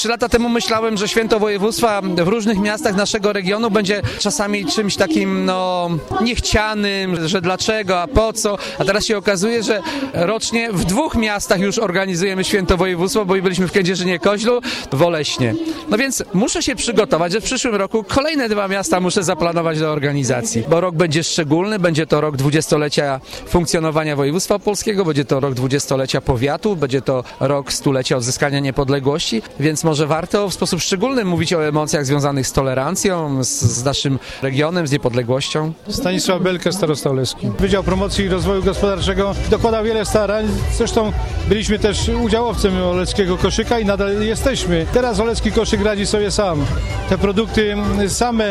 3 lata temu myślałem, że święto województwa w różnych miastach naszego regionu będzie czasami czymś takim niechcianym, że dlaczego, a po co, a teraz się okazuje, że rocznie w 2 miastach już organizujemy święto województwa, bo byliśmy w Kędzierzynie-Koźlu, w Oleśnie. No więc muszę się przygotować, że w przyszłym roku kolejne 2 miasta muszę zaplanować do organizacji, bo rok będzie szczególny, będzie to rok 20-lecia funkcjonowania województwa opolskiego, będzie to rok 20-lecia powiatu, będzie to rok 100-lecia odzyskania niepodległości, więc może warto w sposób szczególny mówić o emocjach związanych z tolerancją, z naszym regionem, z niepodległością. Stanisław Belka, starosta oleski. Wydział Promocji i Rozwoju Gospodarczego dokłada wiele starań, zresztą byliśmy też udziałowcem oleckiego koszyka i nadal jesteśmy. Teraz olecki koszyk radzi sobie sam. Te produkty same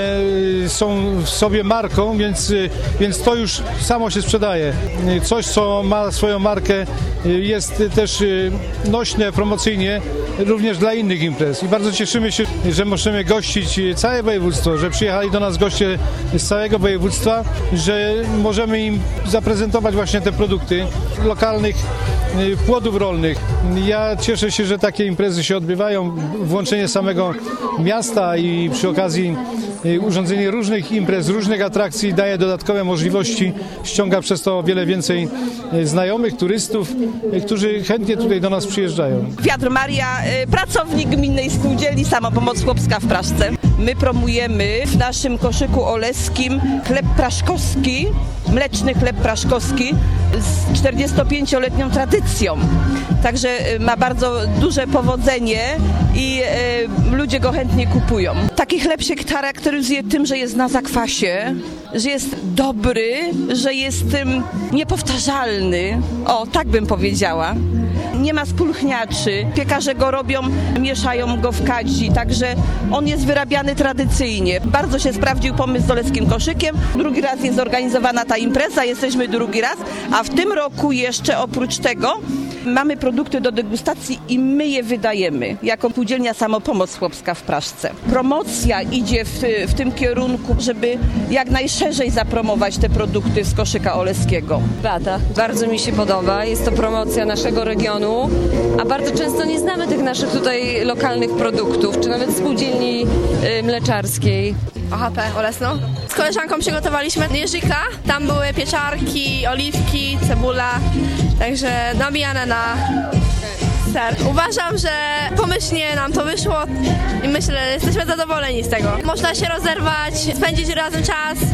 są w sobie marką, więc to już samo się sprzedaje. Coś, co ma swoją markę, jest też nośne promocyjnie również dla innych imprez. I bardzo cieszymy się, że możemy gościć całe województwo, że przyjechali do nas goście z całego województwa, że możemy im zaprezentować właśnie te produkty lokalnych płodów rolnych. Ja cieszę się, że takie imprezy się odbywają. Włączenie samego miasta i przy okazji urządzenie różnych imprez, różnych atrakcji daje dodatkowe możliwości, ściąga przez to o wiele więcej znajomych, turystów, którzy chętnie tutaj do nas przyjeżdżają. Wiatr Maria, pracownik Gminnej Spółdzielni Samopomoc Chłopska w Praszce. My promujemy w naszym koszyku oleskim chleb praszkowski, mleczny chleb praszkowski z 45-letnią tradycją. Także ma bardzo duże powodzenie i ludzie go chętnie kupują. Taki chleb się charakteryzuje tym, że jest na zakwasie, że jest dobry, że jest niepowtarzalny. O, tak bym powiedziała. Nie ma spulchniaczy. Piekarze go robią, mieszają go w kadzi, także on jest wyrabiany tradycyjnie. Bardzo się sprawdził pomysł z oleckim koszykiem. Drugi raz jest zorganizowana ta impreza, jesteśmy drugi raz, a w tym roku jeszcze oprócz tego mamy produkty do degustacji i my je wydajemy jako Spółdzielnia Samopomoc Chłopska w Praszce. Promocja idzie w tym kierunku, żeby jak najszerzej zapromować te produkty z koszyka oleskiego. Beata, bardzo mi się podoba. Jest to promocja naszego regionu, a bardzo często nie znamy tych naszych tutaj lokalnych produktów, czy nawet spółdzielni mleczarskiej. OHP Olesno. Z koleżanką przygotowaliśmy jeżyka. Tam były pieczarki, oliwki, cebula, także nabijane na ser. Uważam, że pomyślnie nam to wyszło i myślę, że jesteśmy zadowoleni z tego. Można się rozerwać, spędzić razem czas.